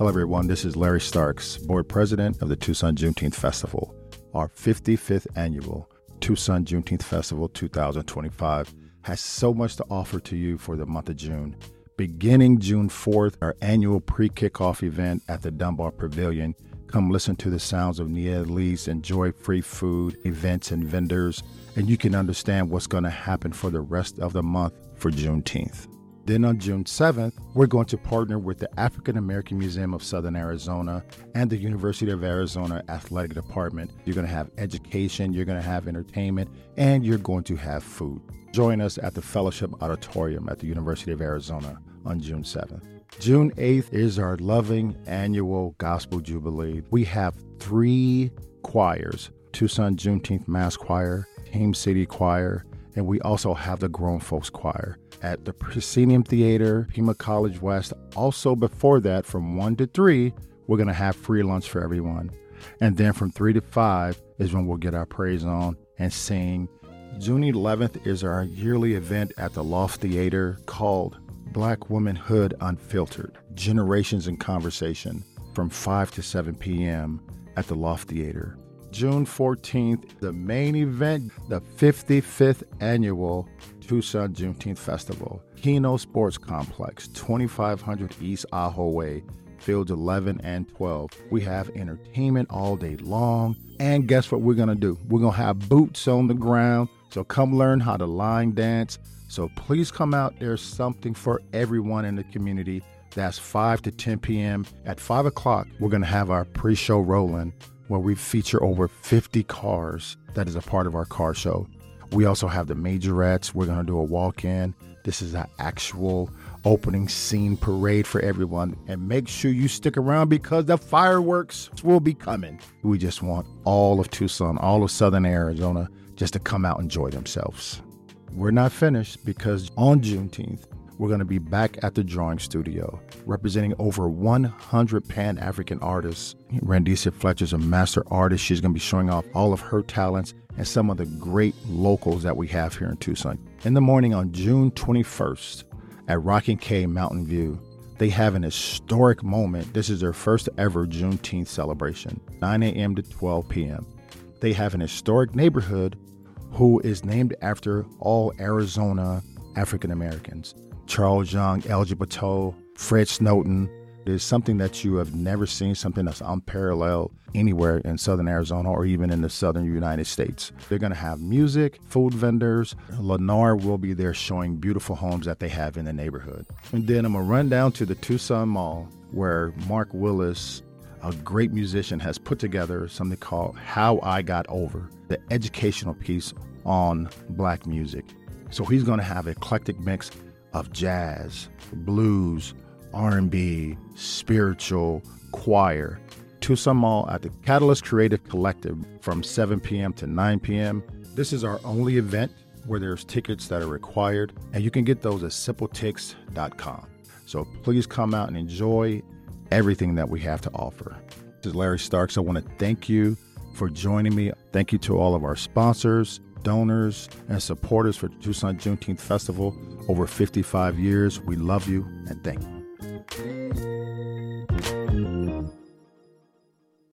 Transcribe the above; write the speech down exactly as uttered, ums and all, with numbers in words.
Hello, everyone. This is Larry Starks, board president of the Tucson Juneteenth Festival, our fifty-fifth annual Tucson Juneteenth Festival two thousand twenty-five has so much to offer to you for the month of June. Beginning June fourth, our annual pre-kickoff event at the Dunbar Pavilion. Come listen to the sounds of Nia Lee's, enjoy free food, events, and vendors, and you can understand what's going to happen for the rest of the month for Juneteenth. Then on June seventh, we're going to partner with the African American Museum of Southern Arizona and the University of Arizona Athletic Department. You're going to have education, you're going to have entertainment, and you're going to have food. Join us at the Fellowship Auditorium at the University of Arizona on June seventh. June eighth is our loving annual Gospel Jubilee. We have three choirs, Tucson Juneteenth Mass Choir, Team City Choir, and we also have the Grown Folks Choir at the Proscenium Theater, Pima College West. Also before that, from one to three, we're going to have free lunch for everyone. And then from three to five is when we'll get our praise on and sing. June eleventh is our yearly event at the Loft Theater called Black Womanhood Unfiltered, Generations in Conversation, from five to seven p.m. at the Loft Theater. June fourteenth, the main event, the fifty-fifth annual Tucson Juneteenth Festival, Keno Sports Complex, twenty-five hundred East Ajo Way, Fields eleven and twelve. We have entertainment all day long. And guess what we're going to do? We're going to have boots on the ground. So come learn how to line dance. So please come out. There's something for everyone in the community. That's five to ten p.m. At five o'clock, we're going to have our pre-show rolling where we feature over fifty cars. That is a part of our car show. We also have the majorettes. We're going to do a walk-in. This is an actual opening scene parade for everyone. And make sure you stick around because the fireworks will be coming. We just want all of Tucson, all of Southern Arizona, just to come out and enjoy themselves. We're not finished because on Juneteenth, we're going to be back at the Drawing Studio, representing over one hundred Pan-African artists. Randicia Fletcher's a master artist. She's going to be showing off all of her talents and some of the great locals that we have here in Tucson. In the morning on June twenty-first at Rocking K Mountain View, they have an historic moment. This is their first ever Juneteenth celebration, nine a.m. to twelve p.m. They have an historic neighborhood who is named after all Arizona African Americans. Charles Young, Elgie Bateau, Fred Snowden. There's something that you have never seen, something that's unparalleled anywhere in Southern Arizona or even in the Southern United States. They're going to have music, food vendors. Lennar will be there showing beautiful homes that they have in the neighborhood. And then I'm going to run down to the Tucson Mall where Mark Willis, a great musician, has put together something called How I Got Over, the educational piece on Black music. So he's going to have an eclectic mix of jazz, blues, R and B, spiritual, choir. Tucson Mall at the Catalyst Creative Collective from seven p.m. to nine p.m. This is our only event where there's tickets that are required, and you can get those at simple tix dot com. So please come out and enjoy everything that we have to offer. This is Larry Starks. I want to thank you for joining me. Thank you to all of our sponsors, donors, and supporters for the Tucson Juneteenth Festival. Over fifty-five years. We love you and thank you.